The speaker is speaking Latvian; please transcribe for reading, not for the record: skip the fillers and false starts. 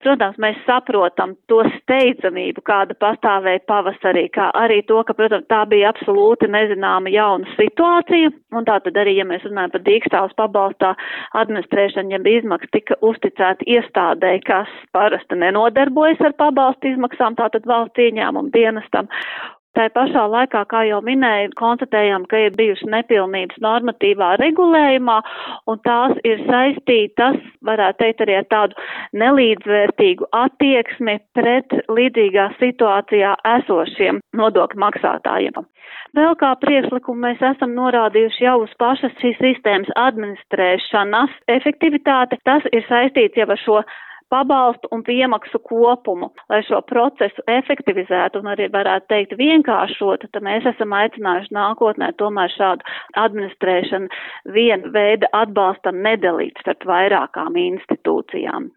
Protams, mēs saprotam to steidzamību, kāda pastāvēja pavasarī, kā arī to, ka, protams, tā bija absolūti nezināma jauna situācija, un tātad arī, ja mēs runājam par dīkstāvus pabalstā, administrēšana, ja izmaksas tika uzticēta iestādēji, kas parasti nenodarbojas ar pabalstu izmaksām, tātad valsts ieņēmumu dienestam. Tā pašā laikā, kā jau minēju, konstatējām, ka ir bijušas nepilnības normatīvā regulējumā, un tās ir saistītas, varētu teikt, arī ar tādu nelīdzvērtīgu attieksmi pret līdzīgā situācijā esošiem nodokļu maksātājiem. Vēl kā priekšlikumu mēs esam norādījuši jau uz pašas šīs sistēmas administrēšanas efektivitāti. Tas ir saistīts jau ar šo pabalstu un piemaksu kopumu, lai šo procesu efektivizētu un arī varētu teikt vienkāršotu, tad mēs esam aicinājuši nākotnē tomēr šādu administrēšanu viena veida atbalstam nedalīt starp vairākām institūcijām.